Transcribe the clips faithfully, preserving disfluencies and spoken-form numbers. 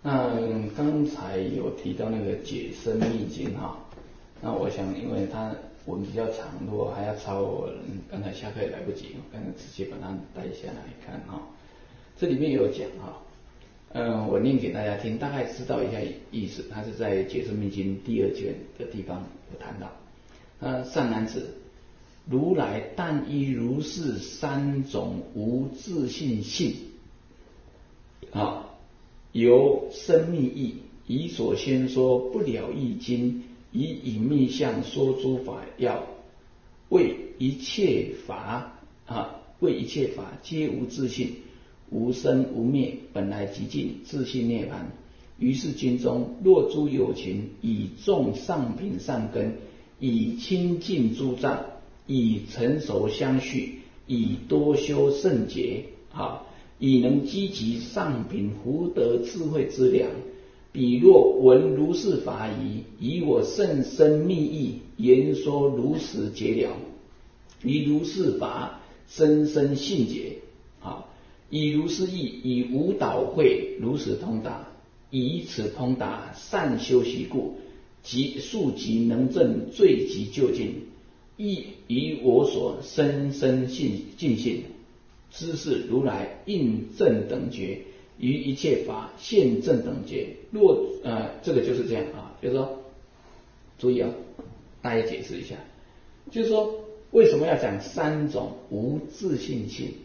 那刚才有提到那个解深密经哈，那我想因为它文比较长，如果还要抄，我刚才下课也来不及，我刚才直接把它带下来看哈。这里面有讲哈，嗯，我念给大家听，大概知道一下意思。它是在解深密经第二卷的地方有谈到。那善男子，如来但依如是三种无自性性啊。由深密义，以所先说不了义经，以隐密相说诸法要，为一切法啊，为一切法皆无自性，无生无灭，本来极尽，自性涅槃。于是经中，若诸有情以种上品善根，以清净诸障，以成熟相续，以多修圣劫啊。以能积集上品福德智慧之粮，彼若闻如是法仪，以我甚深密意言说如实解了，以如是法深深信解啊，以如是义，以无导会如实通达，以此通达善修习故，即速即能证罪即究竟，亦以我所深深信尽信。知是如来应正等觉，于一切法现正等觉。若呃，这个就是这样啊，就是说，注意啊，大家解释一下，就是说为什么要讲三种无自性性？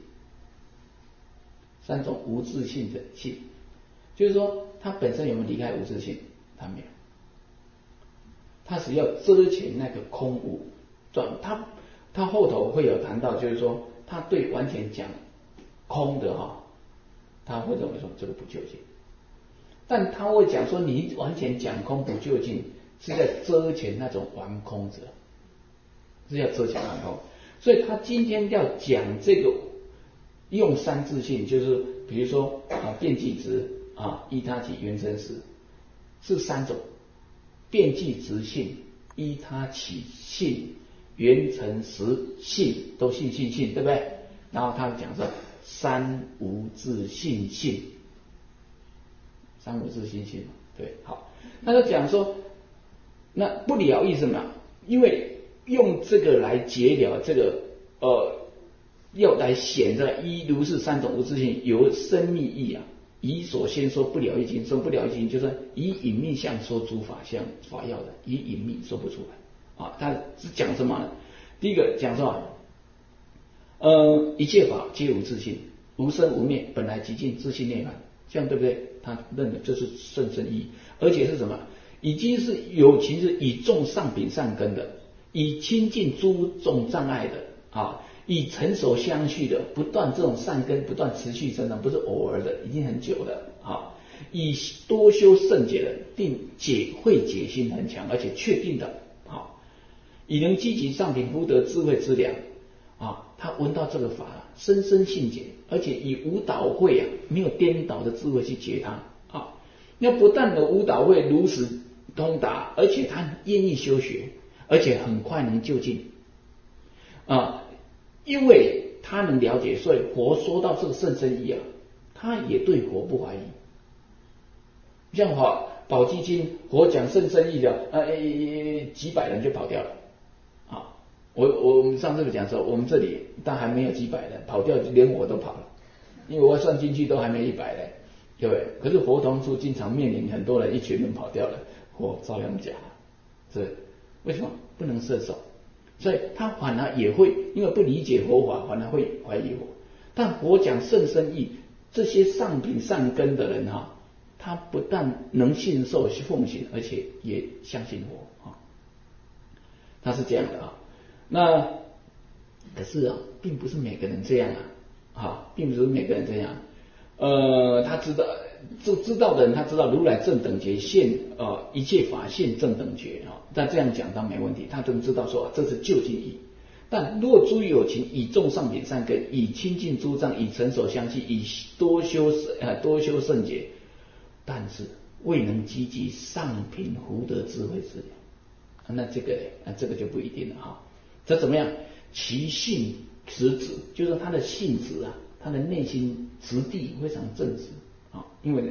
三种无自性的性，就是说它本身有没有离开无自性？它没有，它是要遮掩那个空无。转它它后头会有谈到，就是说。他对完全讲空的哈，他会认为说这个不究竟，但他会讲说你完全讲空不究竟，是在遮掩那种玩空者，是要遮掩玩空。所以他今天要讲这个用三自性，就是比如说啊变即直啊依他起缘生识，是三种变即直性、依他起性。缘成实性都信信信，对不对？然后他讲说三无自性性，三无自性性，对，好。他就讲说，那不了义什么？因为用这个来解了这个呃，要来显着一如是三种无自性，由深密义啊，以所先说不了义经，说不了义经就是以隐密相说诸法相法要的，以隐密说不出来。啊，他是讲什么呢？第一个讲什么？呃，一切法皆无自性，无生无灭，本来极尽，自性涅槃，这样对不对？他认为这是甚深义，而且是什么？已经是有情是以种上品善根的，以清净诸种障碍的啊，以成熟相续的，不断这种善根不断持续生长，不是偶尔的，已经很久了啊。以多修圣解的，定解会解心很强，而且确定的。以能积极上品福德智慧之粮啊，他闻到这个法，深深信解，而且以无导会啊，没有颠倒的智慧去解它啊。那不但的无导会如实通达，而且他愿意修学，而且很快能就近啊，因为他能了解，所以佛说到这个甚深义啊，他也对佛不怀疑。像法宝积经，佛讲甚深义的，呃，几百人就跑掉了。我我们上次讲说，我们这里但还没有几百人跑掉，连我都跑了，因为我算进去都还没一百人，对不对？可是佛同处经常面临很多人一群人跑掉了，佛照样讲，是为什么不能摄受？所以他反而也会因为不理解佛法，反而会怀疑佛。但佛讲甚深义，这些上品善根的人哈，他不但能信受奉行，而且也相信佛啊，他是这样的啊。那可是啊，并不是每个人这样啊，啊，并不是每个人这样。呃，他知道，就知道的人，他知道如来正等觉现呃一切法现正等觉啊。但这样讲当没问题，他都知道说、啊、这是究竟义。但若诸有情以种上品善根，以清净诸障，以成熟相续，以多修呃多修圣解，但是未能积集上品福德智慧之粮，那这个呢，这个就不一定了哈。这怎么样？其性实质，就是他的性质啊，他的内心质地非常正直啊。因为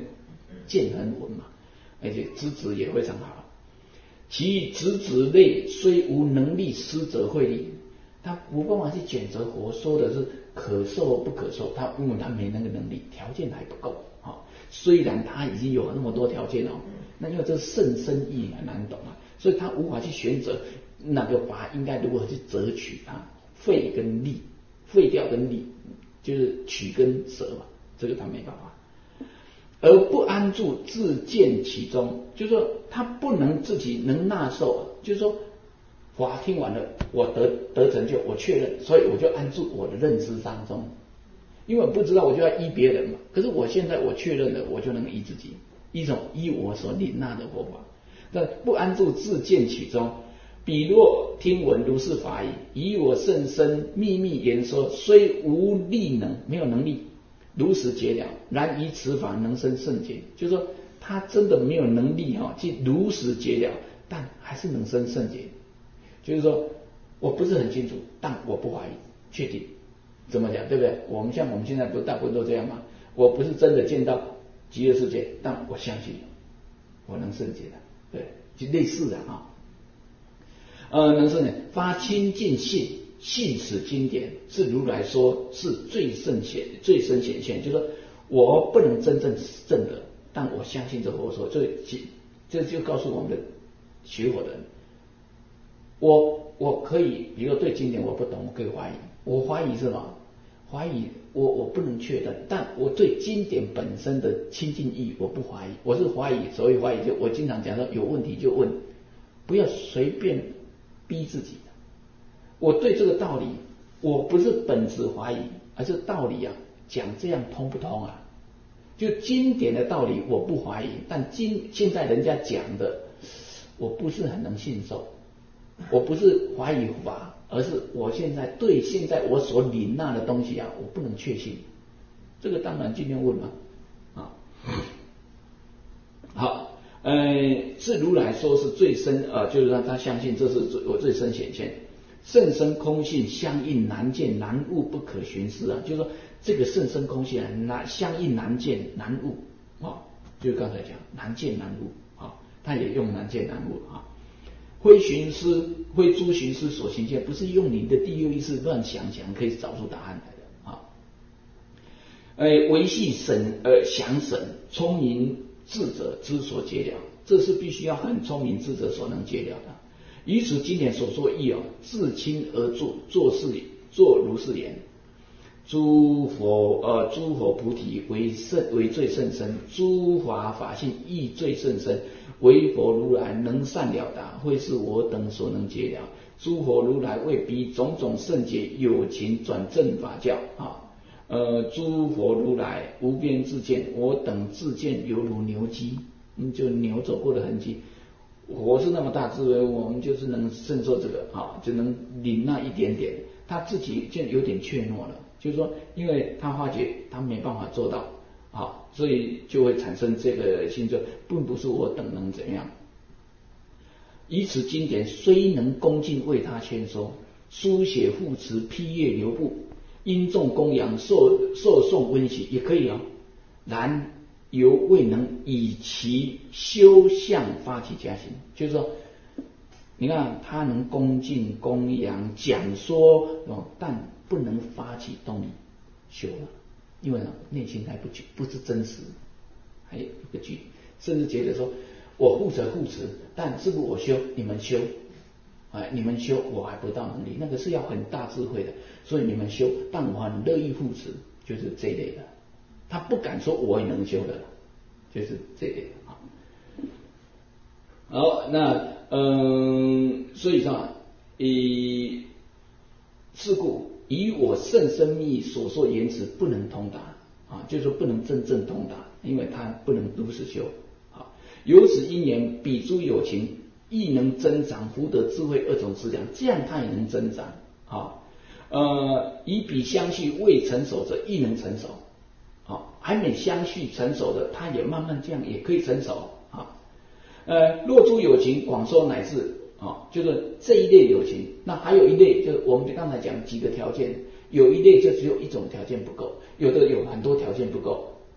见很稳嘛，而且资质也非常好。其资质类虽无能力，师者会力，他无办法去选择佛说的是可受不可受，他因为他没那个能力，条件还不够。好，虽然他已经有那么多条件哦，那因为这甚深义很难懂啊，所以他无法去选择哪个法应该如何去择取它，废跟立，废掉跟立，就是取跟舍嘛，这个他没办法。而不安住自见其中，就是说他不能自己能纳受，就是说法听完了，我得得成就，我确认，所以我就安住我的认知当中，因为我不知道，我就要依别人嘛。可是我现在我确认了，我就能依自己，依种依我所领纳的佛法。但不安住自见其中，彼若听闻如是法义，以我甚深秘密言说，虽无力能，没有能力。如实解了，然以此法能生圣解，就是说他真的没有能力哈、哦、去如实解了，但还是能生圣解。就是说我不是很清楚，但我不怀疑，确定。怎么讲，对不对？我们像我们现在不大部分都这样嘛？我不是真的见到极乐世界，但我相信我能圣解的，对，就类似的啊。呃，能圣解发清净信。信使经典是如来说是最深显最深显现，就是说我不能真正证得，但我相信这佛说，这这就告诉我们的学佛的人，我我可以，比如说对经典我不懂，我可以怀疑，我怀疑是什么？怀疑我我不能确认，但我对经典本身的清净意我不怀疑，我是怀疑，所以怀疑就我经常讲说有问题就问，不要随便逼自己。我对这个道理，我不是本质怀疑，而是道理啊，讲这样通不通啊？就经典的道理我不怀疑，但今现在人家讲的，我不是很能信受。我不是怀疑法，而是我现在对现在我所领纳的东西啊，我不能确信。这个当然尽量问嘛，啊，好，呃，是如来说是最深啊、呃，就是让他相信这是我最深显现。甚深空性相应难见难悟不可寻思啊，就是说这个甚深空性啊，难相应难见难悟啊，就是刚才讲难见难悟啊，他也用难见难悟啊。非寻思非诸寻思所行见，不是用你的第六意识乱想想可以找出答案来的啊。呃，维系审呃详审，聪明智者之所解了，这是必须要很聪明智者所能解了的。以此经典所说义哦，自亲而作，作是作如是言。诸佛呃，诸佛菩提为甚为最甚深，诸法法性亦最甚深。唯佛如来能善了达，会是我等所能解了。诸佛如来为彼种种圣解有情转正法教啊。呃，诸佛如来无边自见，我等自见犹如牛迹，嗯，就牛走过的痕迹。我是那么大智慧，我们就是能胜受这个啊，就能领那一点点。他自己就有点怯懦了，就是说，因为他发觉他没办法做到啊，所以就会产生这个心说，并不是我等能怎样。以此经典虽能恭敬为他宣说，书写护持批阅流布，因众供养受受诵温习也可以哦，然犹未能以其修相发起加行，就是说，你看他能恭敬供养讲说哦，但不能发起动力修了，因为呢内心还不不是真实，还有一个距离，甚至觉得说我护持护持，但是不是我修你们修，哎你们修我还不到能力，那个是要很大智慧的，所以你们修，但我很乐意护持，就是这一类的。他不敢说我也能修的，就是这类的啊。好，那嗯，所以说以是故以我甚深密所说言辞不能通达啊，就是说不能真正通达，因为他不能如实修啊。由此因缘，彼诸有情亦能增长福德智慧二种资粮，这样他也能增长啊。呃，以彼相续未成熟者，亦能成熟。好，还没相续成熟的，他也慢慢这样也可以成熟啊。呃，若诸有情广受乃至啊，就是这一类有情，那还有一类就是我们刚才讲几个条件，有一类就只有一种条件不够，有的有很多条件不够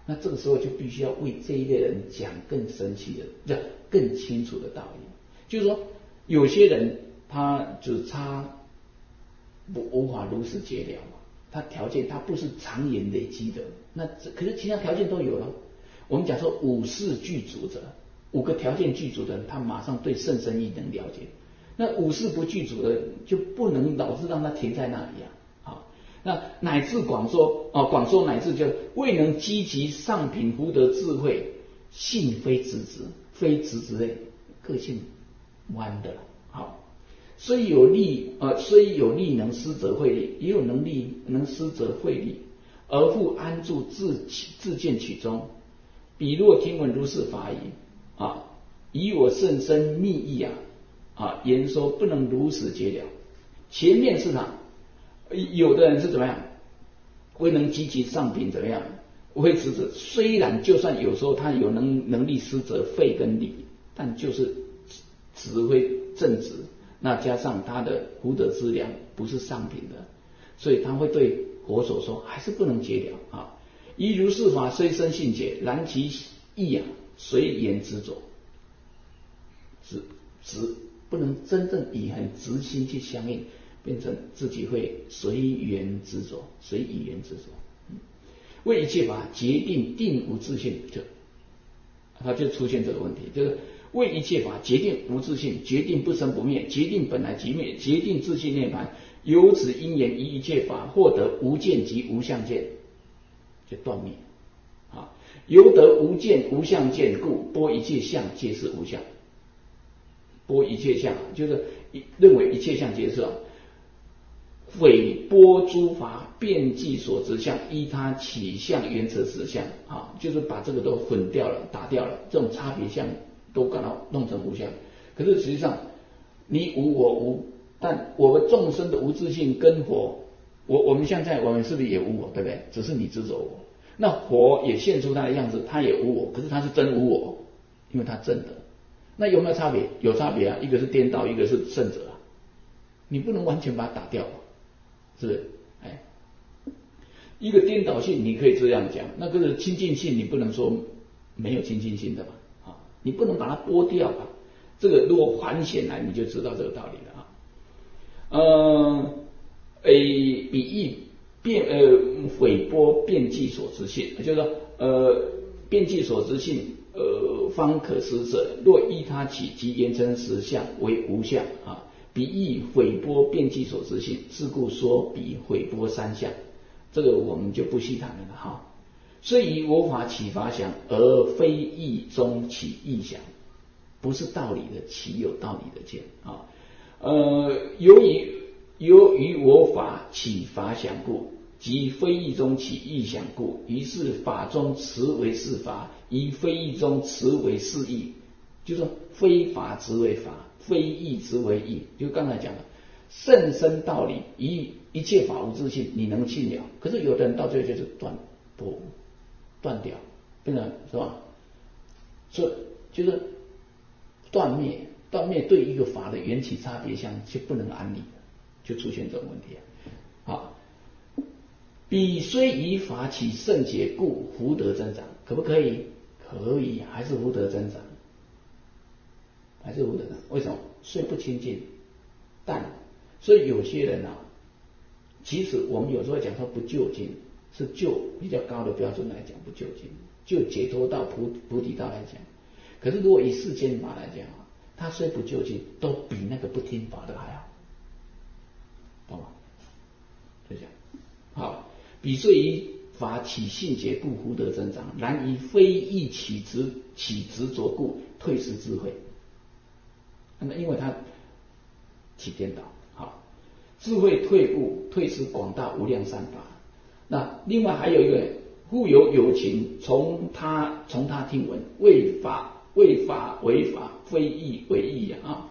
那这个时候就必须要为这一类人讲更神奇的、这更清楚的道理。就是说，有些人他只差不无法如实解了嘛，他条件他不是常年累积的，那可是其他条件都有了。我们讲说五事具足者，五个条件具足的人，他马上对甚深义能了解。那五事不具足的，就不能老是让他停在那里啊。好，那乃至广说啊，广说乃至就未能积极上品福德智慧，性非直直，非直直类，个性弯的了。好。虽有力，呃，虽有力能施者会力，也有能力能施者会力，而复安住自自见其中。彼若听闻如是法矣，啊，以我甚深密意啊，啊，言说不能如实解了。前面是他，有的人是怎么样，未能积极上品怎么样，会直者，虽然就算有时候他有能能力施者费跟力，但就是只会正直。那加上他的福德资粮不是上品的，所以他会对佛所说还是不能解了啊。依如是法虽生信解，然其意啊随缘执着，执执不能真正以很直心去相应，变成自己会随缘执着，随语言执着。嗯，为一切法决定定无自性，就他就出现这个问题，就是。为一切法决定无自性，决定不生不灭，决定本来即灭，决定自性涅槃。由此因缘于一切法获得无见及无相见，就断灭。啊，由得无见无相见故，拨一切相皆是无相。拨一切相就是认为一切相皆是啊，毁拨诸法遍计所执相，依他起相原则实相啊，就是把这个都混掉了，打掉了，这种差别相。都把它弄成无相，可是实际上你无我无，但我们众生的无自性跟佛，我我们现在我们是不是也无我，对不对？只是你执着我，那佛也现出他的样子，他也无我，可是他是真无我，因为他正的。那有没有差别？有差别啊，一个是颠倒，一个是圣者啊，你不能完全把它打掉，是不是？哎，一个颠倒性你可以这样讲，那个是清净性，你不能说没有清净性的嘛。你不能把它剥掉啊！这个如果还显来，你就知道这个道理了啊。呃，诶，比喻变呃毁拨遍计所知性，就是说呃遍计所知性呃方可施者，若依他起即言称实相为无相啊。比喻毁拨遍计所知性，是故说比毁拨三相，这个我们就不细谈了哈。虽以我法起法想，而非义中起义想，不是道理的起有道理的见啊。呃，由于由于我法起法想故，即非义中起义想故，于是法中持为是法，于非义中持为是义，就是说非法执为法，非义执为义。就刚才讲的甚深道理，以一切法无自性，你能信了。可是有的人到最后就是断不。断掉，变成是吧？所以就是断灭，断灭对一个法的缘起差别相就不能安立，就出现这种问题。好，彼虽以法起圣解故，福德增长，可不可以？可以，还是福德增长，还是福德增长。为什么？虽不清净，但所以有些人啊，其实我们有时候讲说不究竟。是就比较高的标准来讲不究竟，就解脱道菩菩提道来讲，可是如果以世间法来讲啊，他虽不究竟，都比那个不听法的还好，懂吗？就这样。好，彼虽以法起信解故，福德增长；然以非义起执起执着故，退失智慧。那因为他起颠倒，好，智慧退悟，退失广大无量善法。那另外还有一个，故有有情从他从他听闻，为法为法为法，非义为义啊。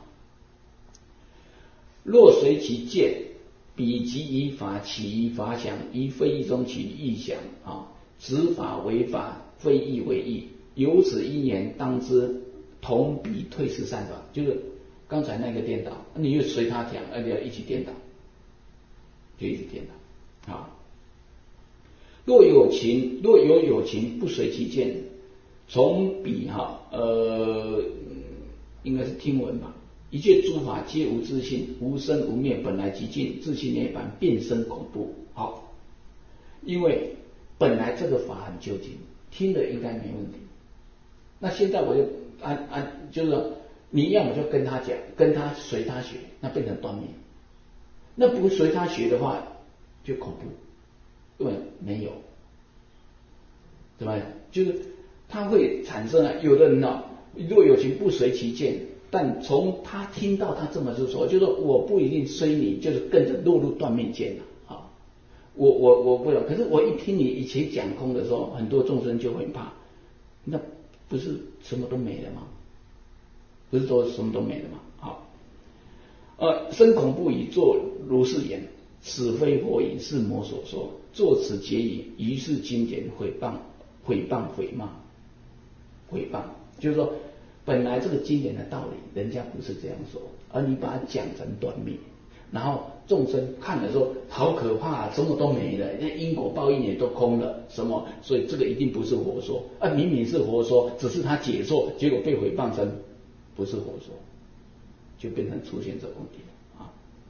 若随其见，彼即以法起于法想，于非义中起义想啊，执法为法，非义为义。由此因缘，当知同彼退失善法，就是刚才那个颠倒，你又随他讲，而且一起颠倒，就一起颠倒啊。 若有情，若有有情不随其见，从彼哈呃应该是听闻吧。一切诸法皆无自性，无生无灭，本来极尽，自性涅槃，变生恐怖。好，因为本来这个法很究竟，听了应该没问题。那现在我就按按就是说，你要么就跟他讲，跟他随他学，那变成断灭。那不随他学的话，就恐怖，因为没有，怎么样？就是他会产生啊，有的人呢，若有情不随其见，但从他听到他这么就说，就是说我不一定随你，就是跟着落入断灭见了啊。我我我不了，可是我一听你以前讲空的时候，很多众生就会怕，那不是什么都没了吗？不是说什么都没了吗？好，呃，生恐怖以作如是言，此非佛言，是魔所说。作此结语，于是经典毁谤、毁谤、毁骂、毁谤，就是说，本来这个经典的道理，人家不是这样说，而你把它讲成断灭，然后众生看了说好可怕，什么都没了，那因果报应也都空了，什么？所以这个一定不是佛说啊，明明是佛说，只是他解错，结果被毁谤成不是佛说，就变成出现这问题了啊。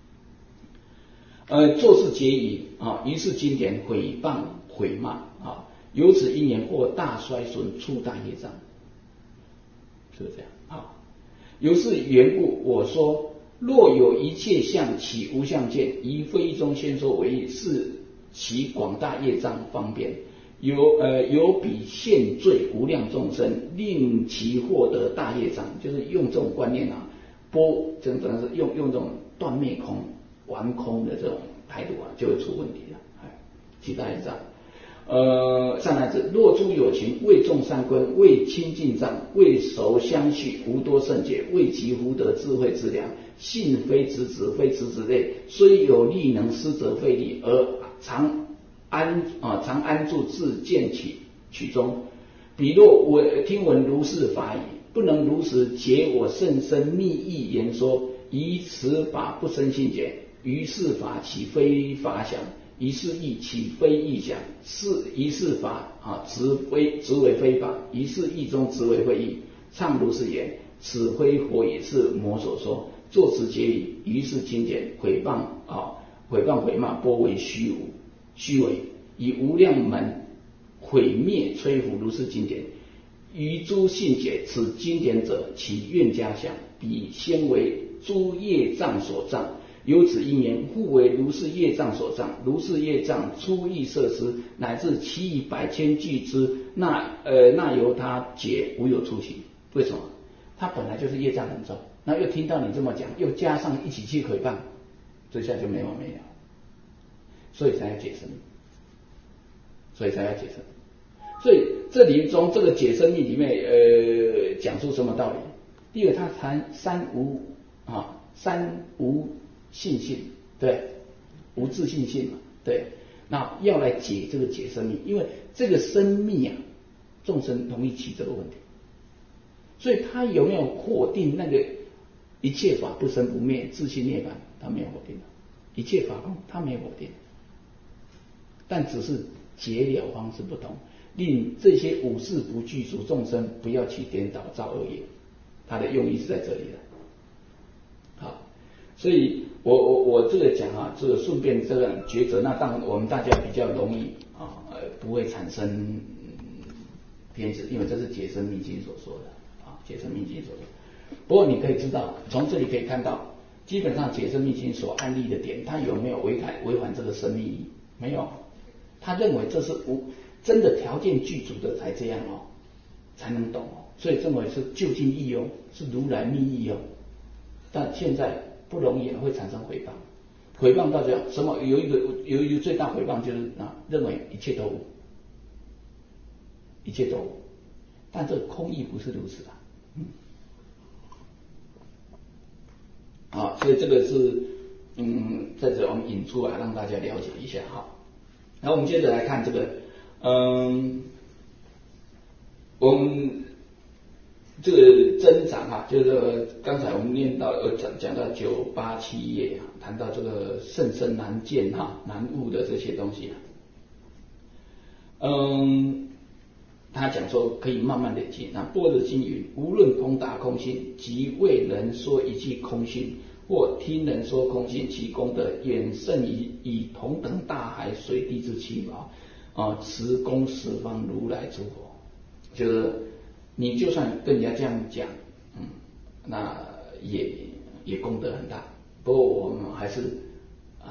呃，作是结语啊，于是经典毁谤毁骂啊，由此因缘或大衰损，触大业障，是不是这样啊？由是缘故，我说若有一切相起无相见，宜非中先说为义，是其广大业障方便，有呃有彼现罪无量众生，令其获得大业障，就是用这种观念啊，波真正是用用这种断灭空、玩空的这种态度啊，就会出问题了。哎，其大业障。呃，上来子若诸有情，为众三观，为亲近障，为熟相续，无多圣解，为其福德智慧之良，性非子子，非子子类，虽有力能施则费力，而常安啊常安住自见取取中。彼若我听闻如是法语，不能如实解我甚深密意言说，以此法不生信解，于是法岂非法想？于是义岂非义想？是于是法啊，执非执为非法，于是义中执为非义。唱如是言，此非佛也，是魔所说。作此结语，于是经典毁谤啊，毁谤毁骂，波为虚无虚伪，以无量门毁灭摧伏如是经典。于诸信解，此经典者，其愿家想，彼先为诸业障所障。由此因缘，复为如是业障所障，如是业障出异设施，乃至其以百千俱之，那呃那由他解无有出奇。为什么？他本来就是业障很重，那又听到你这么讲，又加上一起去诽谤，这下就没完没了，所以才要解生命，所以才要解生命。所以这里中这个解生命里面，呃，讲出什么道理？第一个，他谈三无啊，三无。信性，对，无自信性嘛，对，那要来解这个解生命，因为这个生命啊，众生容易起这个问题，所以他有没有否定那个一切法不生不灭，自性涅槃？他没有否定的，一切法空，他没有否定，但只是解了方式不同，令这些五事不具足众生不要去颠倒造恶业，他的用意是在这里的。好，所以我我我这个讲啊，这个顺便这个抉择，那当然我们大家比较容易啊，呃，不会产生偏执，因为这是解生密经所说的啊，解生密经所说的。不过你可以知道，从这里可以看到，基本上解生密经所案例的点，它有没有违反违反这个生命意义？没有，他认为这是无真的条件具足的才这样哦，才能懂哦，所以认为是究竟义哦，是如来密意哦。但现在不容易会产生诽谤，诽谤到这样什么？有一个有一个最大诽谤就是啊，认为一切都无，一切都无，但这个空义不是如此的，嗯，好，所以这个是嗯，在这我们引出来让大家了解一下哈。然后我们接着来看这个，嗯，我们。这个增长啊，就是刚才我们念到呃讲讲到九八七页啊，谈到这个甚深难见哈、难悟的这些东西啊。 嗯，他讲说可以慢慢累积。那般若经云：无论通达空性，即为人说一句空性，或听人说空性，其功德远胜于以同等大海水地之七宝啊，持供十方如来诸佛。就是你就算跟人家这样讲，嗯，那也也功德很大。不过我们还是呃，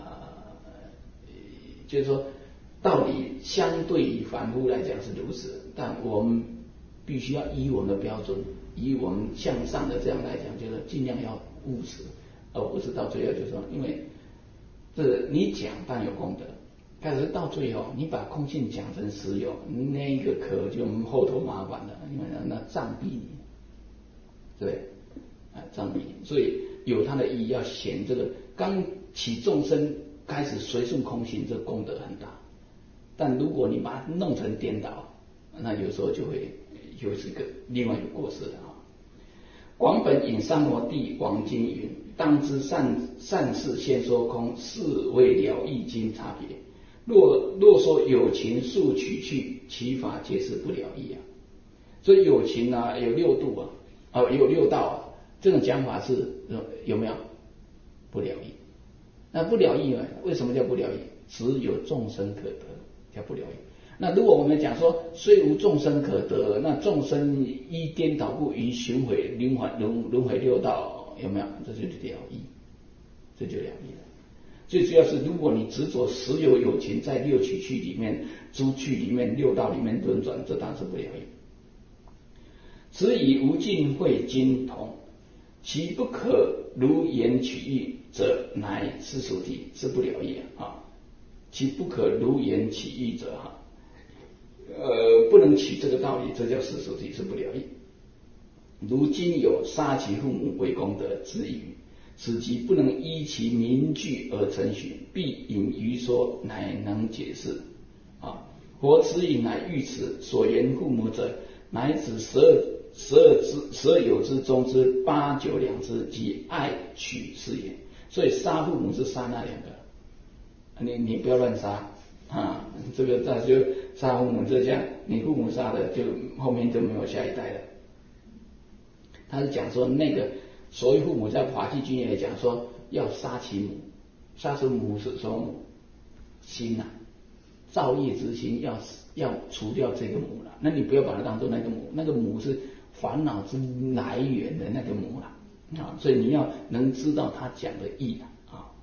就是说，道理相对于凡夫来讲是如此，但我们必须要以我们的标准，以我们向上的这样来讲，就是尽量要务实，而不是到最后就说，因为这你讲当然有功德，但是到最后你把空性讲成实有，那个可就后头麻烦了，因为那障蔽你，对不对？啊，障蔽你，所以有它的意义，要显这个刚起众生开始随顺空性，这个功德很大。但如果你把它弄成颠倒，那有时候就会有这个另外一个过失了啊。广本引三摩地王经云：当知善善事先说空，是为了义经差别。若若说有情速取去，其法皆是不了义啊。所以有情啊，有六度啊，啊有六道啊，这种讲法是有没有不了义？那不了义呢？为什么叫不了义？只有众生可得，叫不了义。那如果我们讲说，虽无众生可得，那众生依颠倒故于循回轮回轮轮回六道，有没有？这就是了义，这就了义了。最主要是，如果你执着实有有情在六取趣里面、诸趣里面、六道里面轮转，这当然是不了义。此以无尽慧经同，其不可如言取义者，乃世俗谛，是不了义啊。其不可如言取义者哈，呃，不能取这个道理，这叫世俗谛，是不了义。如今有杀其父母为功德之语，此即不能依其名句而承许，必引于说，乃能解释啊。佛此语乃喻此所言父母者，乃指十二十二之十二有之中之八九两之，即爱取是也。所以杀父母是杀那两个，你你不要乱杀啊！这个那就杀父母，这样你父母杀的，就后面就没有下一代了。他是讲说那个所谓父母，在法纪经也讲说要杀其母，杀其母是什么母？心呐、啊，造业之心，要要除掉这个母了。那你不要把它当做那个母，那个母是烦恼之来源的那个母了啊！所以你要能知道他讲的义了啊。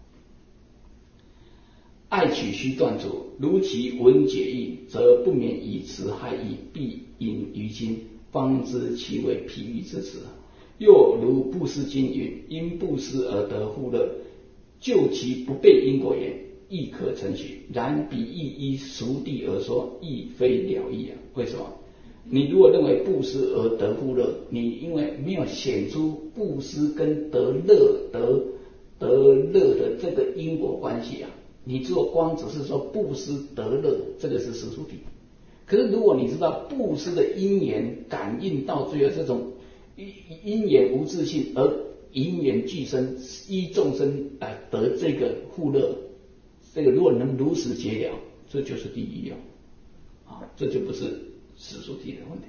爱取须断除，如其闻解义，则不免以词害义，必引于经，方知其为譬喻之词。又如布施经云：因布施而得富乐，就其不悖因果言，亦可承许。然彼亦依俗谛而说，亦非了义啊。为什么？你如果认为布施而得富乐，你因为没有显出布施跟得乐得得乐的这个因果关系啊，你只有光只是说布施得乐，这个是世俗谛。可是如果你知道布施的因缘感应到最后这种因缘无自性，而因缘俱生，依众生来得这个富乐，这个如果能如实解了，这就是第一哦，啊，这就不是世俗谛的问题。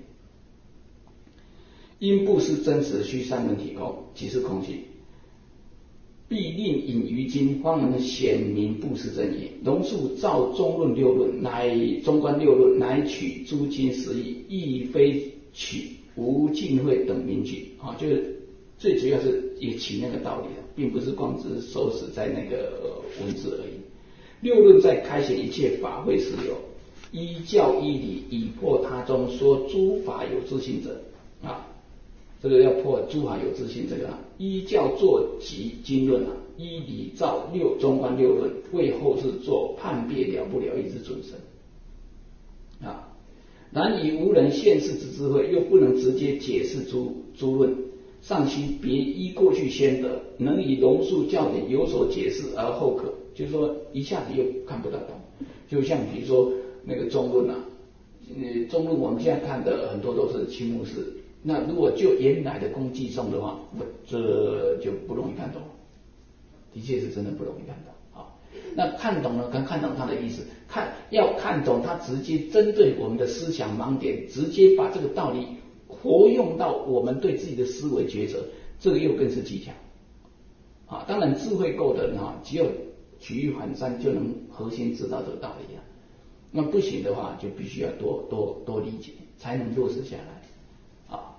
因布施真实须三轮体空，即是空性，必令引于经，方能显明布施真义。龙树照中论六论，乃中观六论，乃取诸经实义，亦非取无尽慧等名句啊，就是最主要是也起那个道理了，并不是光只是守死在那个文字而已。六论在开显一切法会时有，依教依理，以破他中说诸法有自性者啊，这个要破诸法有自性这个啊，依教作集经论啊，依理照六中观六论，为后世做判别了不了义之准绳啊。然以无人现世之智慧，又不能直接解释诸诸论，尚需别依过去先得，能以龙树教典有所解释而后可，就是说一下子又看不大懂。就像比如说那个中论啊，呃，中论我们现在看的很多都是青木式，那如果就原来的功绩颂的话，这就不容易看懂，的确是真的不容易看懂啊。那看懂了，跟看懂他的意思， 看要看懂它，直接针对我们的思想盲点，直接把这个道理活用到我们对自己的思维抉择，这个又更是技巧啊。当然智慧够的人啊，只有举一反三就能核心知道这个道理啊。那不行的话，就必须要多多多理解，才能落实下来啊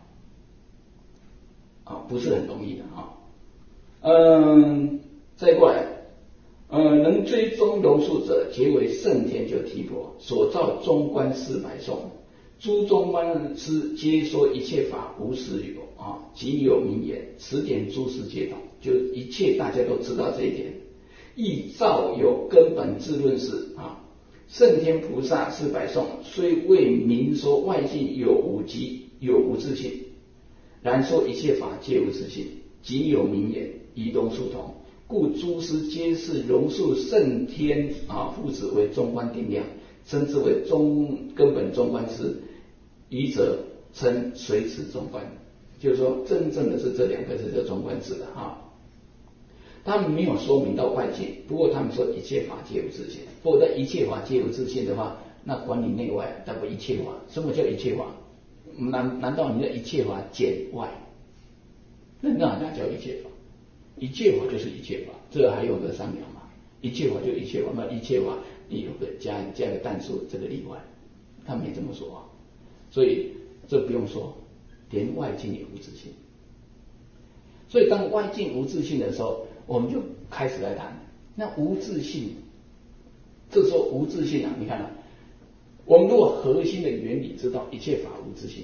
啊，不是很容易的啊。嗯，再过来，呃，能追踪龙树者，皆为圣天就提婆所造中观四百颂。诸中观师皆说一切法无实有啊，即有名言，此点诸师皆懂，就一切大家都知道这一点。亦造有根本智论是啊，圣天菩萨四百颂虽未明说外境有无及有无自性，然说一切法皆无自性，即有名言，仪龙树同，故诸师皆是龙树圣天啊父子为中观定量，称之为中根本中观师，愚者称随持中观，就是说真正的是这两个是叫中观师的啊。他们没有说明到外界，不过他们说一切法皆无自性。否则一切法皆无自性的话，那管你内外，那不一切法？什么叫一切法？难难道你的一切法减外？那那哪叫一切法？一切法就是一切法，这还有个商量嘛？一切法就一切法，那一切法你有个加加个但数，这个例外，他没这么说啊。所以这不用说，连外境也无自性。所以当外境无自性的时候，我们就开始来谈那无自性。这时候无自性啊，你看啊，我们如果核心的原理知道一切法无自性，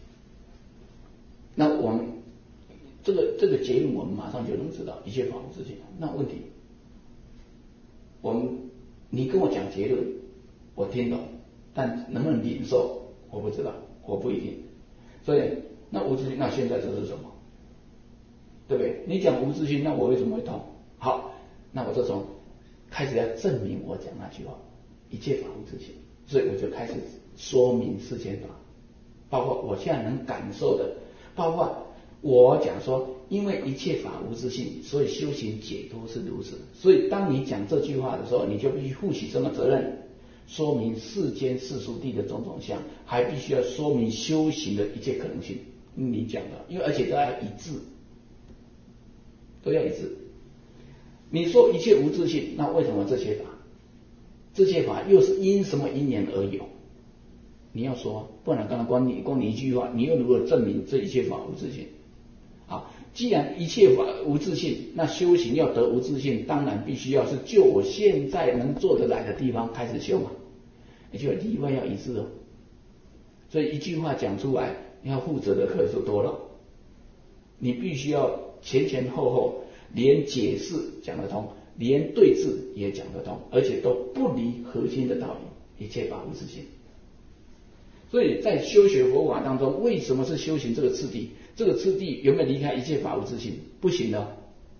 那我们这个这个结论我们马上就能知道一切法无自性。那问题，我们你跟我讲结论，我听懂，但能不能领受我不知道，我不一定。所以那无自性，那现在这是什么？对不对？你讲无自性，那我为什么会痛？好，那我就从开始要证明我讲那句话，一切法无自性，所以我就开始说明世间法，包括我现在能感受的，包括我讲说，因为一切法无自性，所以修行解脱是如此。所以当你讲这句话的时候，你就必须负起什么责任？说明世间世俗谛的种种相，还必须要说明修行的一切可能性。你讲的，因为而且都要一致。都要一致。你说一切无自性，那为什么这些法？这些法又是因什么因缘而有？你要说，不然刚刚光你光你一句话，你又如何证明这一切法无自性？好，既然一切法无自性，那修行要得无自性，当然必须要是就我现在能做得来的地方开始修嘛，也就里外要一致哦。所以一句话讲出来，你要负责的可就多了，你必须要前前后后连解释讲得通，连对治也讲得通，而且都不离核心的道理，一切法无自性。所以在修学佛法当中，为什么是修行这个次第？这个次第有没有离开一切法无自性？不行的。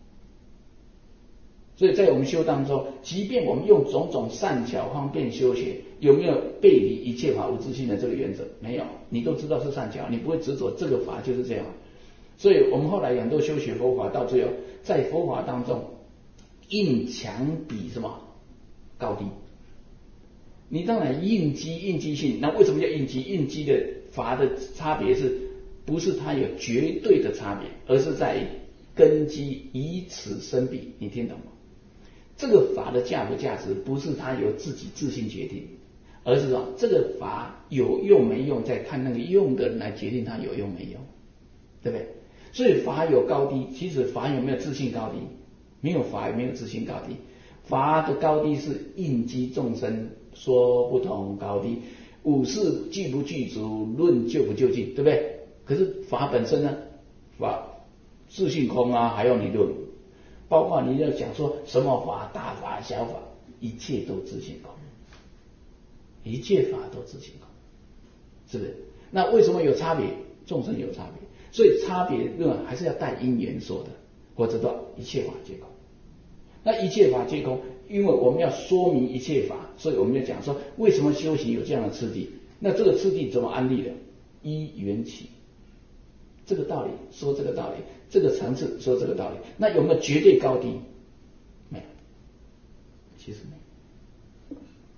所以在我们修当中，即便我们用种种善巧方便修学，有没有背离一切法无自性的这个原则？没有，你都知道是善巧，你不会执着这个法就是这样。所以我们后来很多修学佛法，到最后在佛法当中硬强比什么高低。你当然应机应机性，那为什么叫应机？应机的法的差别是不是它有绝对的差别，而是在根基以此生彼，你听懂吗？这个法的价不价值，不是它由自己自性决定，而是说这个法有用没用，再看那个用的人来决定它有用没用，对不对？所以法有高低，其实法有没有自性高低？没有法也没有自性高低，法的高低是应机众生说不同高低，五事具不具足，论究不究竟，对不对？可是法本身呢，法自性空啊，还要你论，包括你要讲说什么法，大法小法，一切都自性空，一切法都自性空，是不是？那为什么有差别？众生有差别。所以差别论还是要带因缘说的，我知道一切法皆空。那一切法皆空，因为我们要说明一切法，所以我们就讲说为什么修行有这样的次第。那这个次第怎么安立的？依缘起，这个道理说这个道理，这个层次说这个道理。那有没有绝对高低？没有，其实没有。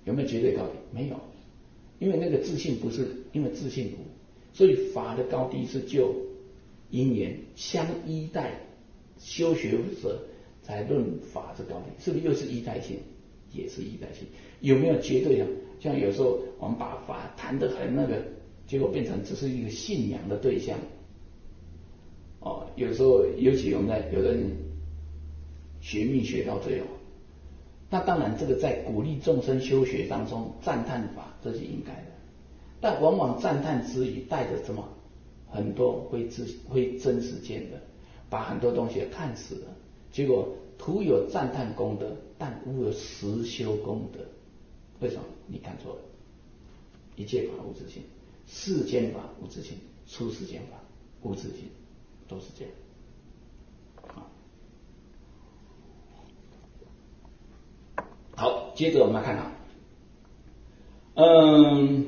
有没有绝对道理？没有，因为那个自信不是，因为自信无，所以法的高低是就因缘相依待，修学者才论法之高低，是不是又是依待性？也是依待性。有没有绝对的？像有时候我们把法谈得很那个，结果变成只是一个信仰的对象。哦，有时候尤其我们在有的人学密学到最后，那当然这个在鼓励众生修学当中赞叹法，这是应该的。但往往赞叹之余带着什么？很多会知会真实见的，把很多东西看死了，结果徒有赞叹功德，但无有实修功德。为什么？你看错了。一切法无自性，世间法无自性，出世间法无自性，都是这样。好，接着我们来看啊，嗯，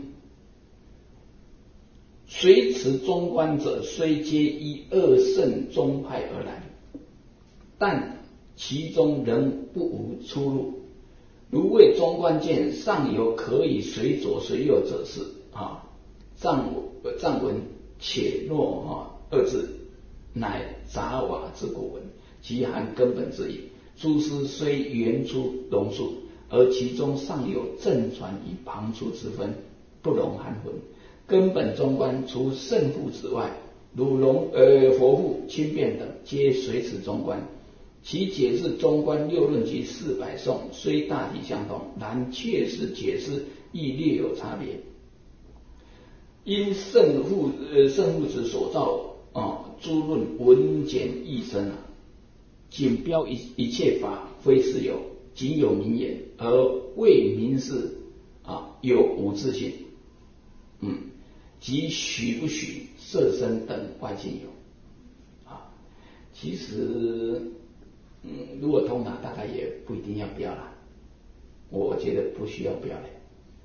随持中观者，虽皆依二圣宗派而来，但其中仍不无出入。如谓中观见，尚有可以随左随右者是啊，藏藏文且若啊二字，乃杂瓦之古文，其含根本之意。诸师虽原出龙树，而其中尚有正传与旁出之分，不容含混。根本中观除圣父之外，如龙呃佛父、亲变等，皆随持中观。其解释中观六论及四百颂虽大体相同，然确实解释亦略有差别。因圣父呃圣父子所造啊诸论文简义深啊，仅标一一切法非实有，仅有名言，而未明示啊有无自性，嗯，即许不许色身等外境有啊。其实嗯，如果通达，大概也不一定要标了。我觉得不需要标了。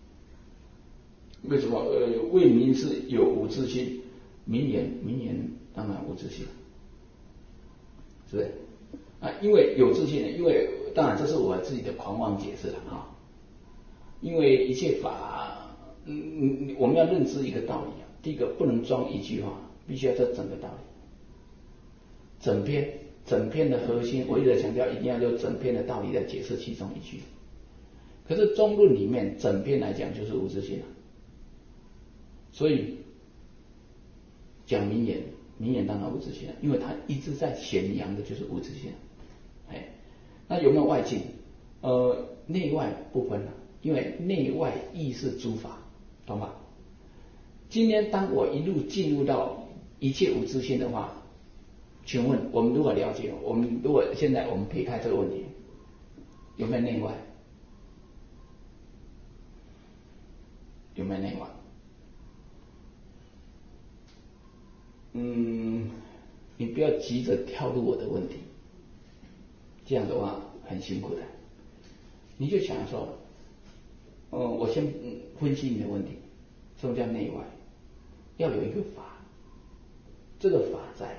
为什么？呃，未明是有无自性，明言明言当然无自性，是不是？啊，因为有自性，因为当然这是我自己的狂妄解释了啊。因为一切法，嗯，我们要认知一个道理啊。第一个不能装一句话，必须要这整个道理，整篇。整篇的核心，我一直强调，一定要有整篇的道理来解释其中一句。可是中论里面整篇来讲就是无自性了，所以讲名言，名言当然无自性了，因为它一直在显扬的就是无自性。哎，那有没有外境？呃，内外不分了，因为内外亦是诸法，懂吧？今天当我一路进入到一切无自性的话，请问我们如果了解，我们如果现在我们撇开这个问题，有没有内外？有没有内外？嗯，你不要急着跳入我的问题，这样的话很辛苦的。你就想说，嗯，我先分析你的问题，什么叫内外？要有一个法，这个法在。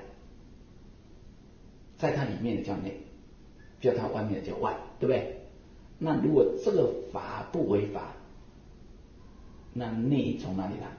在它里面的叫内，叫它外面的叫外，对不对？那如果这个法不违法，那内从哪里来？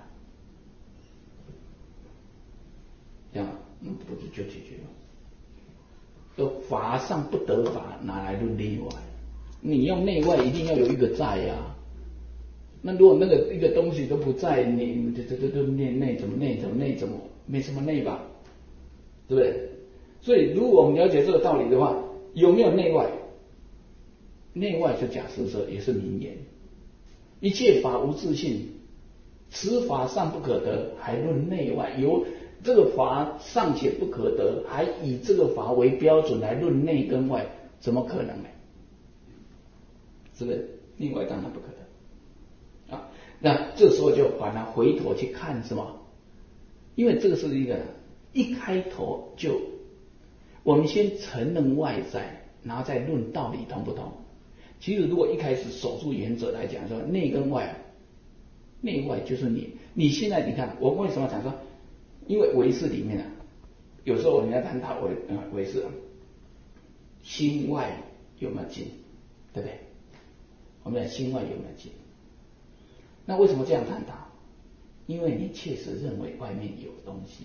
这样，嗯，不是就解决了？说法上不得法，哪来论内外？你用内外一定要有一个在呀、啊。那如果那个一个东西都不在，你这这这这内内怎么内怎么内怎么没什么内吧？对不对？所以，如果我们了解这个道理的话，有没有内外？内外就假设说也是名言，一切法无自性，此法尚不可得，还论内外。由这个法尚且不可得，还以这个法为标准来论内跟外，怎么可能呢？是不是？内外当然不可得啊。那这时候就反而回头去看什么？因为这个是一个一开头就。我们先承认外在，然后再论道理通不通。其实如果一开始守住原则来讲，说内跟外，内外就是你。你现在你看，我为什么讲说，因为唯识里面啊，有时候我们在探讨唯呃唯识，心外有没有境，对不对？我们讲心外有没有境？ 那为什么这样探讨？因为你确实认为外面有东西，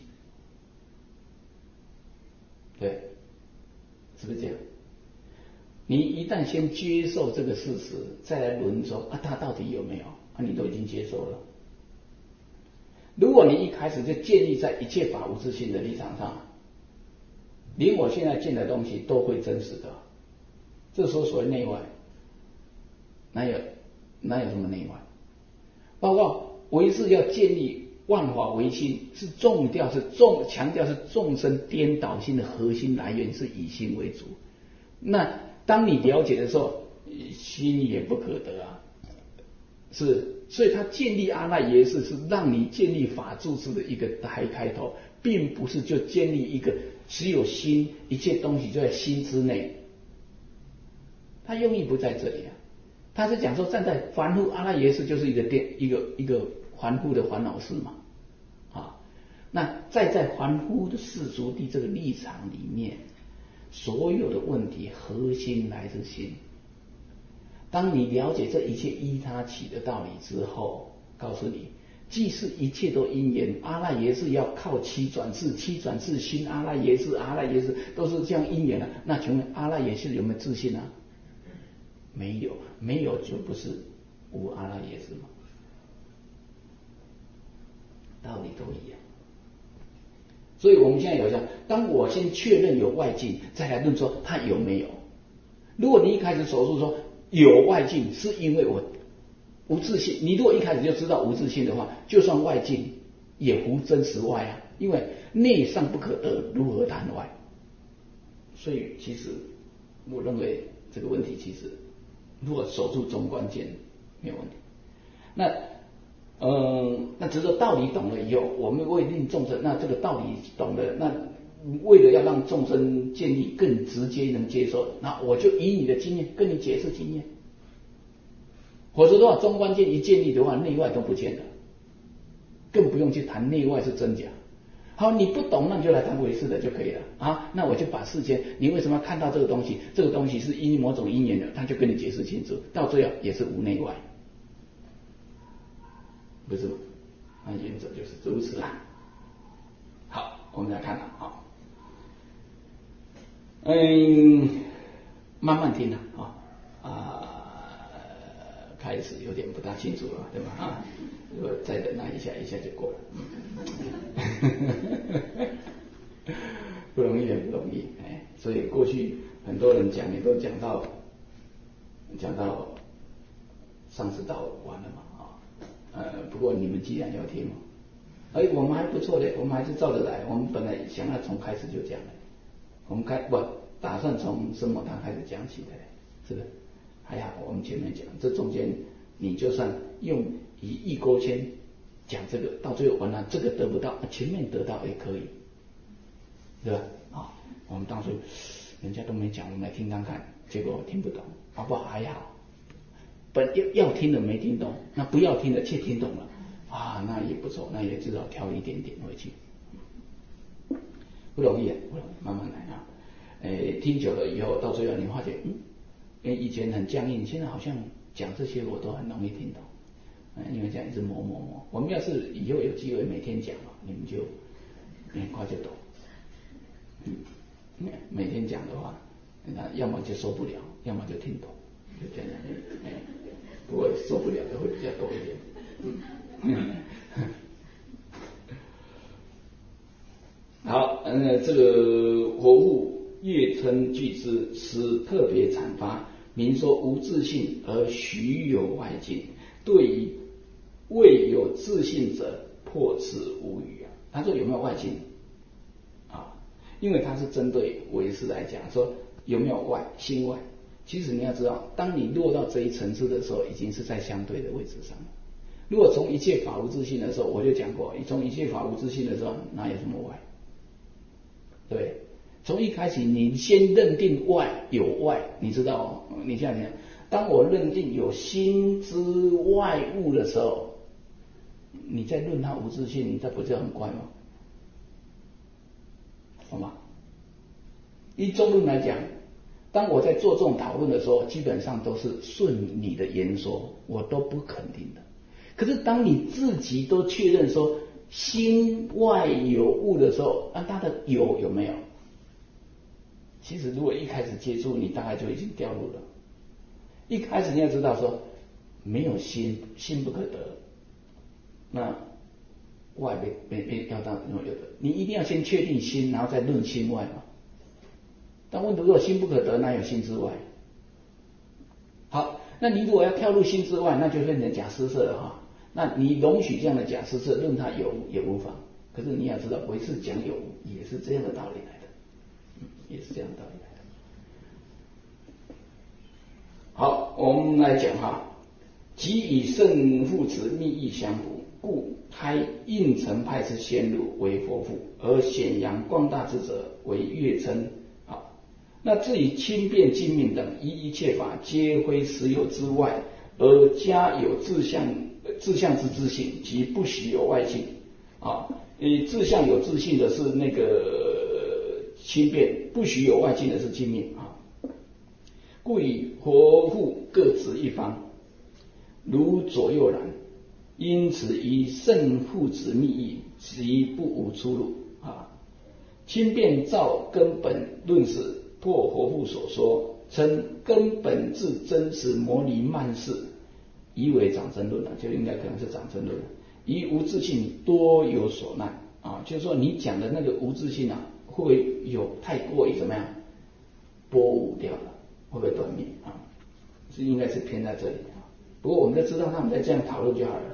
对，是不是这样？你一旦先接受这个事实，再来论说啊，它到底有没有？啊，你都已经接受了。如果你一开始就建立在一切法无自性的立场上，连我现在见的东西都会真实的，这时候所谓内外，哪有哪有什么内外？包括唯是要建立万法唯心，是重调是重强调是众生颠倒性的核心来源是以心为主。那当你了解的时候，心也不可得啊，是，所以他建立阿赖耶识是让你建立法住智的一个开开头，并不是就建立一个只有心，一切东西就在心之内。他用意不在这里啊，他是讲说站在凡夫阿赖耶识就是一个电一个一个凡夫的烦恼事嘛，啊，那再在凡夫的世俗谛这个立场里面，所有的问题核心来自心。当你了解这一切依他起的道理之后，告诉你，既是一切都因缘，阿赖耶识要靠七转世，七转世心阿赖耶识，阿赖耶识都是这样因缘的。那请问阿赖耶识有没有自信啊？没有，没有就不是无阿赖耶识嘛，道理都一样。所以我们现在有讲，当我先确认有外境，再来论说它有没有。如果你一开始手术说有外境，是因为我无自性，你如果一开始就知道无自性的话，就算外境也无真实外啊，因为内尚不可得，如何谈外？所以其实我认为这个问题其实如果守住中关键没有问题。那嗯，那只是说道理懂了以后，我们为令众生，那这个道理懂了，那为了要让众生建立更直接能接受，那我就以你的经验跟你解释经验。否则的话，中关键一建立的话，内外都不见了，更不用去谈内外是真假。好，你不懂，那你就来谈唯识的就可以了啊。那我就把世间，你为什么要看到这个东西？这个东西是因某种因缘的，他就跟你解释清楚，到最后也是无内外，不是吗？那原则就是如此啦。好，我们来看了啊，嗯，慢慢听了啊啊，开始有点不大清楚了，对吧？啊，如果再忍耐一下，一下就过了。不容易的，不容易，哎，所以过去很多人讲，也都讲到讲到上次到完了嘛，啊，呃，不过你们既然要听嘛，哎，我们还不错的，我们还是照着来，我们本来想要从开始就讲的，我们开不打算从什么堂开始讲起的，是不是？还好，我们前面讲，这中间你就算用以一勾牵讲这个，到最后完了，这个得不到，前面得到也可以，对吧？啊，我们当初人家都没讲，我们来听看看，结果听不懂，好不好？还好，本要要听的没听懂，那不要听的却听懂了，啊，那也不错，那也至少挑一点点回去，不容易啊，不容易，慢慢来啊。诶，听久了以后，到最后你发觉，嗯，因为以前很僵硬，现在好像讲这些我都很容易听懂。因为这样一直磨磨磨，我们要是以后有机会每天讲啊，你们就很快就懂。嗯，每天讲的话，那要么就受不了，要么就听懂，就这样。哎，不过受不了的会比较多一点。嗯，好，呃，这个活物越称具之，使特别阐发，明说无自性而许有外境，对于未有自信者，破此无语啊。他说有没有外境啊？因为他是针对唯识来讲，说有没有外心外。其实你要知道，当你落到这一层次的时候，已经是在相对的位置上了。如果从一切法无自性的时候，我就讲过，从一切法无自性的时候，哪有什么外？对，从一开始你先认定外有外，你知道，你想想，当我认定有心之外物的时候，你在论它无自性，你这不就很怪吗？好吗？以中论来讲，当我在做这种讨论的时候，基本上都是顺你的言说，我都不肯定的。 可是当你自己都确认说心外有物的时候，那它的有有没有？其实如果一开始接触，你大概就已经掉入了。一开始你要知道说，没有心，心不可得，那外被被被要当有的，你一定要先确定心，然后再论心外嘛。但问题如果心不可得，哪有心之外？好，那你如果要跳入心之外，那就变成假施设了哈。那你容许这样的假施设，论它有也无妨。可是你要知道，唯是讲有也是这样的道理来的，嗯，也是这样的道理来的。好，我们来讲哈，即以圣父子密意相符，故开应成派之先路为佛父，而显扬光大之者为乐称。好，那至于轻便精命等，依一切法皆非实有之外，而加有自相自相之自性，即不许有外性。啊，以自相有自性的是那个轻便，不许有外境的是精命啊。故以佛父各执一方，如左右然。因此以圣父子密意，即不无出路啊。轻便照根本论事，破佛父所说，称根本自真实模拟慢事，以为长真论了，就应该可能是长真论了。以无自性多有所难啊，就是说你讲的那个无自性啊，会不会有太过于怎么样波舞掉了，会不会断灭啊？是应该是偏在这里啊。不过我们就知道他们在这样讨论就好了。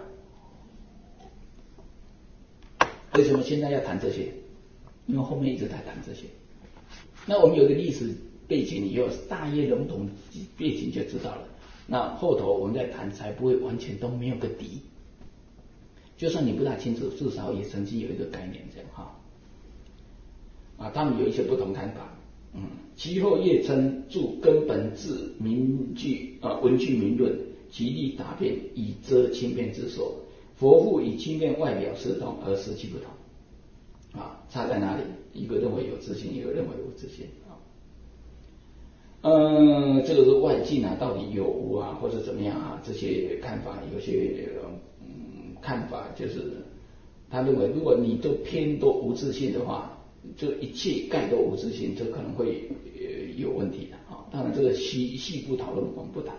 为什么现在要谈这些？因为后面一直在谈这些。那我们有个历史背景，以后大约笼统背景就知道了。那后头我们再谈，才不会完全都没有个底。就算你不大清楚，至少也曾经有一个概念这样哈。啊，他们有一些不同看法。嗯，其后业称注根本字名句啊文句名论，极力答辩，以遮轻便之说。佛父以轻便外表视同，而实际不同。啊，差在哪里？一个认为有自信，一个认为无自信啊。嗯，这个是外境啊，到底有无啊，或者怎么样啊？这些看法，有些嗯看法就是他认为，如果你都偏多无自信的话，这一切概都无自信，这可能会呃有问题的啊。当然，这个细细部讨论我们不谈。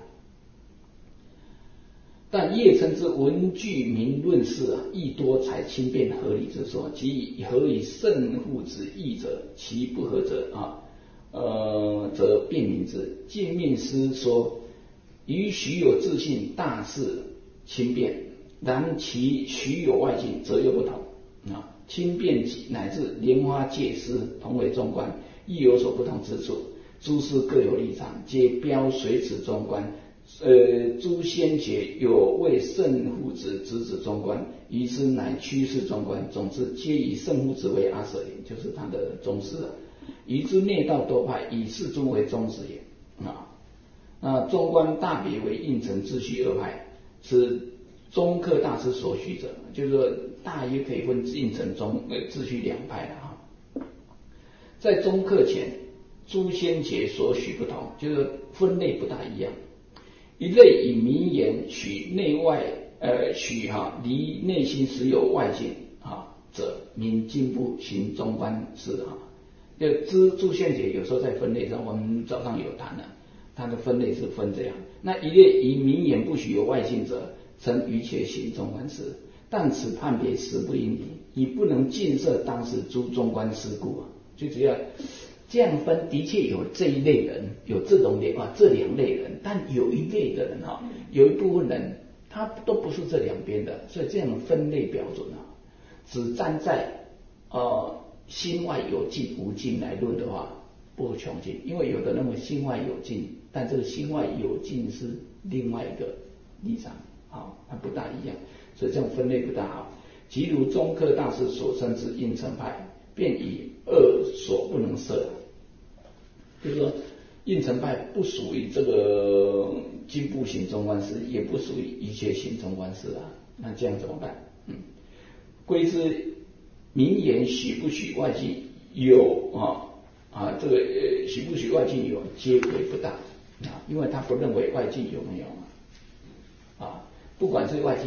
但业称之文句名论事啊，亦多采轻便合理之说，即以何以圣父之义者，其不合者啊，呃，则辩明之。见面师说，于许有自信大事轻便，然其许有外境，则又不同啊。轻便乃至莲花戒师同为中观，亦有所不同之处。诸师各有立场，皆标随此中观。呃，诸先觉有为圣父子直指中观，于是乃趋势中观。总之，皆以圣父子为阿舍林，就是他的宗师了。于之内道多派，以世尊为宗旨也啊。那中观大别为应成自序二派，是中克大师所许者，就是说大约可以分应成中呃自序两派了哈。在中克前，诸先觉所许不同，就是分类不大一样。一类以名言许内外呃许哈离内心实有外境啊者，名进步行中观是哈。就知诸先觉有时候在分类上，我们早上有谈了，它的分类是分这样。那一类以名言不许有外境者，称余且行中观师。但此判别实不应理，以不能尽摄当时诸中观师故啊。最主要这样分，的确有这一类人，有这种类啊，这两类人，但有一类的人哈，有一部分人他都不是这两边的，所以这样分类标准啊，只站在呃心外有境无境来论的话，不如穷尽。因为有的认为心外有境，但这个心外有境是另外一个立场啊，它不大一样，所以这种分类不大好。即如中克大师所称之应成派，便以二所不能摄。就是说，应成派不属于这个进步型中观师，也不属于一切型中观师啊。那这样怎么办？嗯，归之名言许不许外境有啊啊，这个呃许不许外境有，皆为不当啊，因为他不认为外境有没有啊，不管是外境有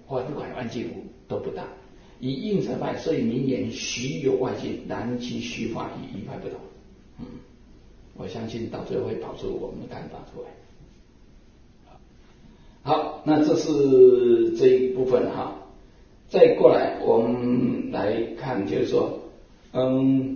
或不管外境无都不大。以应成派，所以名言虚有外境，然其虚法与一派不同。嗯，我相信到最后会跑出我们的看法出来。好，那这是这一部分哈。再过来，我们来看，就是说，嗯，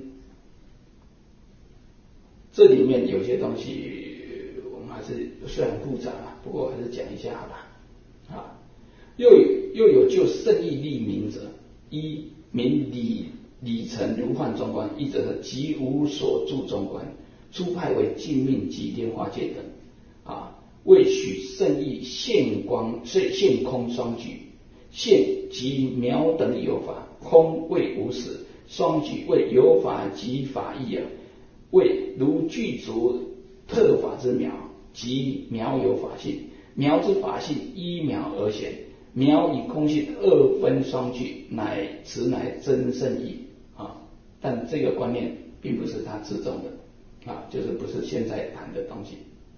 这里面有些东西我们还是虽然复杂了，不过还是讲一下好吧。啊，又又有就圣义立名者，一名理理成如幻中观，一者即无所住中观。初派为净命及莲花界等，啊，为许圣义现光现空双举，现即苗等有法，空谓无实，双举谓有法及法义耳。谓如具足特法之苗，即苗有法性，苗之法性依苗而显，苗与空性二分双具，乃此乃真圣义啊！但这个观念并不是他自重的啊，就是不是现在谈的东西。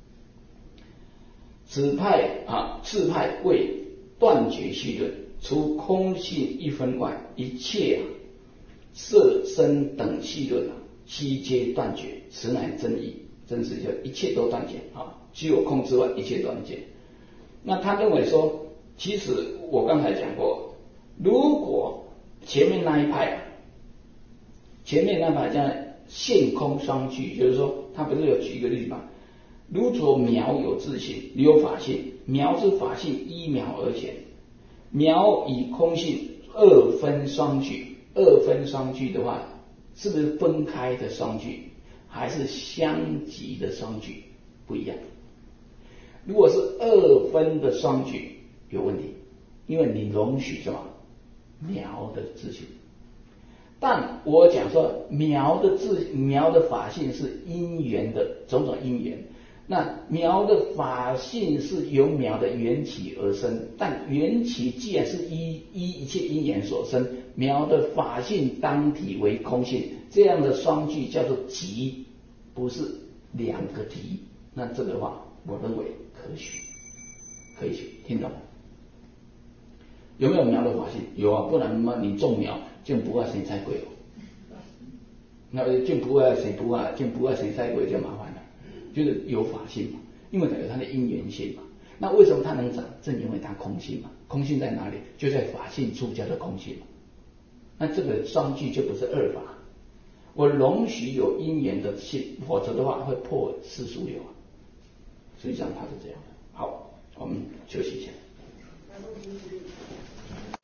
此派啊，次派为断绝虚论，除空性一分外，一切啊色身等细论啊，悉皆断绝，此乃真义。真是就一切都断绝啊，只有空之外，一切断绝。那他认为说，其实我刚才讲过，如果前面那一派啊，前面那一派叫现空双具，就是说，他不是有举一个例子吗？如着苗有自性，有法性，苗之法性依苗而显，苗以空性二分双具，二分双具的话，是不是分开的双具，还是相即的双具？不一样。如果是二分的双具，有问题，因为你容许什么苗的自性。但我讲说苗的自苗的法性是因缘的种种因缘，那苗的法性是由苗的缘起而生，但缘起既然是依依一切因缘所生，苗的法性当体为空性，这样的双具叫做即，不是两个体。那这个话，我认为可取，可以取，听懂吗？有没有苗的法性？有啊，不然嘛，你种苗就不爱生菜鬼哦。那就不爱谁不爱，就不爱谁菜鬼就麻烦了。就是有法性嘛，因为有它的因缘性嘛。那为什么它能长？正因为它空性嘛。空性在哪里？就在法性处叫做空性嘛。那这个双具就不是二法。我容许有因缘的性，否则的话会破世俗流啊。实际上它是这样的。好，我们休息一下。